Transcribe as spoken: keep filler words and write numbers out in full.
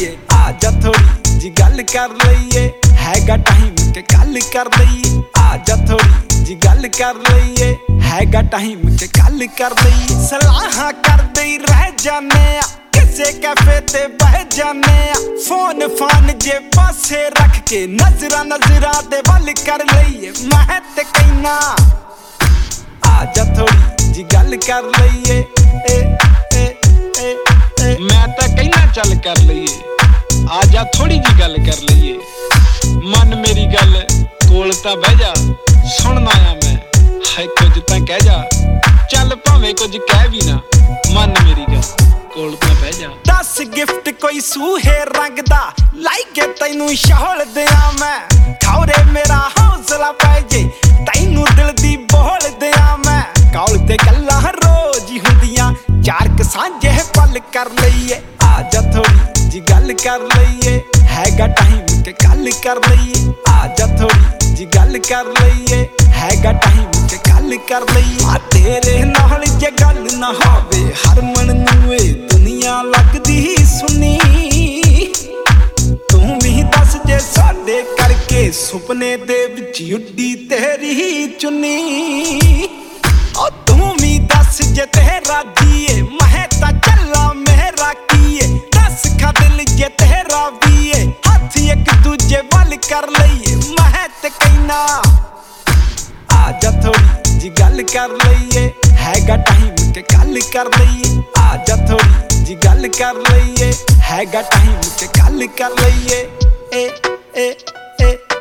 ਲਈਏ ਆ ਜਾ ਥੋੜੀ ਜੀ ਗੱਲ ਕਰ ਲਈਏ ਹੈਗਾ ਟਾਈਮ ਕਿ ਗੱਲ ਕਰ ਲਈਏ ਆ ਜਾ ਥੋੜੀ ਜੀ ਗੱਲ ਕਰ ਲਈਏ ਹੈਗਾ ਟਾਈਮ ਕਿ ਗੱਲ ਕਰ ਲਈਏ ਸਲਾਹਾਂ ਕਰਦੇ ਹੀ ਰਹਿ ਜਾਨੇ ਆ ਕਿਸੇ ਕੈਫੇ ਤੇ ਬਹਿ ਜਾਨੇ ਆ ਫੋਨ ਫਾਨ ਜੇ ਪਾਸੇ ਰੱਖ ਕੇ ਨਜ਼ਰਾਂ ਨਜ਼ਰਾਂ ਦੇ ਵੱਲ ਕਰ ਲਈਏ ਮੈਂ ਤੇ ਕਹਿਣਾ ਆ ਜਾ ਥੋੜੀ ਜੀ ਗੱਲ ਕਰ ਲਈਏ ਏ ਏ ਏ ਏ ਮੈਂ ਤਾਂ ਕਹਿਣਾ ਚੱਲ ਕਰ ਲਈਏ ਆ ਜਾ ਥੋੜੀ ਜੀ ਗੱਲ ਕਰ ਲਈਏ ਮਨ ਮੇਰੀ ਗੱਲ ਕੋਲ ਤਾਂ ਬਹਿ ਜਾ ਸੁਣਨਾ ਆ ਮੈਂ ਹਾਏ ਕੁਝ ਤਾਂ ਕਹਿ ਜਾ ਚੱਲ ਭਾਵੇਂ ਕੁਝ ਕਹਿ ਵੀ ਨਾ ਮਨ ਮੇਰੀ ਗੱਲ ਕੋਲ ਤਾਂ ਬਹਿ ਜਾ ਦਸ ਗਿਫਟ ਕੋਈ ਸੂਹੇ ਰੰਗ ਦਾ ਲਾਈਕੇ ਤੈਨੂੰ ਸ਼ੌਲ ਦਿਆਂ ਮੈਂ ਖੌਰੇ ਮੇਰਾ ਹੌਸਲਾ ਪੈ ਜੇ ਤੈਨੂੰ ਦਿਲ ਦੀ ਬੋਲ ਦਿਆਂ ਮੈਂ ਕੌਲ ਤੇ ਗੱਲਾਂ ਰੋਜ਼ ਹੀ ਹੁੰਦੀਆਂ ਚਾਰ ਕ ਸਾਂਝੇ ਪਲ ਕਰ ਲਈਏ ਆ ਜਾ ਥੋੜੀ ਜੀ ਗੱਲ ਕਰ ਲਈਏ ਹੈਗਾ ਟਾਈਮ ਕਿ ਗੱਲ ਕਰ ਲਈਏ ਆ ਜਾ ਥੋੜੀ ਜੀ ਗੱਲ ਕਰ ਲਈਏ ਹੈਗਾ ਟਾਈਮ ਕਿ ਗੱਲ ਕਰ ਲਈਏ ਆ ਤੇਰੇ ਨਾਲ ਜੇ ਗੱਲ ਨਾ ਹੋਵੇ ਹਰਮਨ ਨੂੰ ਏ ਦੁਨੀਆ ਲੱਗਦੀ ਸੁਣੀ ਤੂੰ ਵੀ ਦੱਸ ਜੇ ਸਾਡੇ ਕਰਕੇ ਸੁਪਨੇ ਦੇ ਵਿੱਚ ਉੱਡੀ ਤੇਰੀ ਚੁੰਨੀ ਓ ਤੂੰ ਵੀ ਦੱਸ ਜੇ ਤੇਰਾ ਜੀਏ ਮੈਂ ਤਾਂ ਚੱਲਾਂ ਮੇਰਾ ਕੀਏ ਦੱਸ ਖਾ ਦਿਲ ਜੇ ਤੇਰਾ ਵੀਏ ਹੱਥ ਇੱਕ ਦੂਜੇ ਵੱਲ ਕਰ ਲਈਏ ਮੈਂ ਤੇ ਕਹਿਣਾ ਆ ਜਾ ਥੋੜੀ ਜੀ ਗੱਲ ਕਰ ਲਈਏ ਹੈਗਾ ਟਾਈਮ ਕਿ ਗੱਲ ਕਰ ਲਈਏ ਆ ਜਾ ਥੋੜੀ ਜੀ ਗੱਲ ਕਰ ਲਈਏ ਹੈਗਾ ਟਾਈਮ ਕਿ ਗੱਲ ਕਰ ਲਈਏ ਏ ਏ ਏ